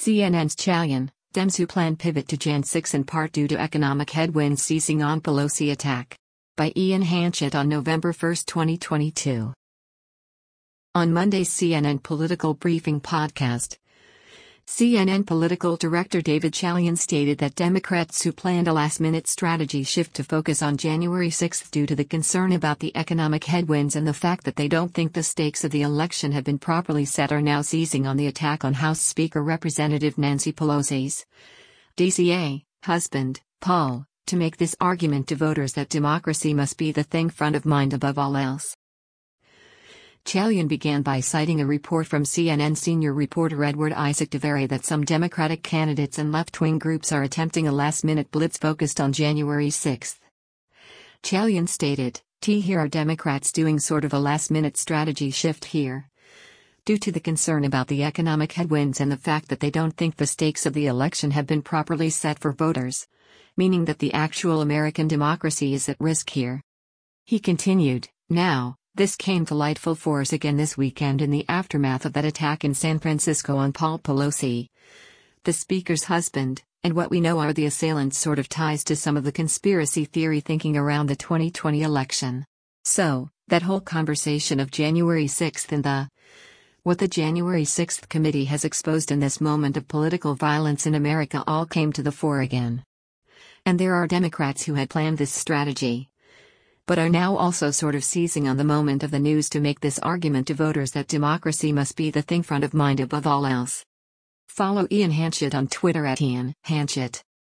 CNN's Chaoyun, Dems who plan pivot to Jan 6 in part due to economic headwinds seizing on Pelosi attack. By Ian Hanchett on November 1, 2022. On Monday's CNN Political Briefing podcast, CNN political director David Chalian stated that Democrats who planned a last-minute strategy shift to focus on January 6 due to the concern about the economic headwinds and the fact that they don't think the stakes of the election have been properly set are now seizing on the attack on House Speaker Representative Nancy Pelosi's DCA husband, Paul, to make this argument to voters that democracy must be the thing front of mind above all else. Chalian began by citing a report from CNN senior reporter Edward Isaac Devere that some Democratic candidates and left-wing groups are attempting a last-minute blitz focused on January 6. Chalian stated, "Here are Democrats doing sort of a last-minute strategy shift here. Due to the concern about the economic headwinds and the fact that they don't think the stakes of the election have been properly set for voters, meaning that the actual American democracy is at risk here." He continued, "Now, this came to light full force again this weekend in the aftermath of that attack in San Francisco on Paul Pelosi, the Speaker's husband, and what we know are the assailants' sort of ties to some of the conspiracy theory thinking around the 2020 election. So, that whole conversation of January 6 and what the January 6 committee has exposed in this moment of political violence in America all came to the fore again. And there are Democrats who had planned this strategy, but are now also sort of seizing on the moment of the news to make this argument to voters that democracy must be the thing front of mind above all else." Follow Ian Hanchett on Twitter at Ian Hanchett.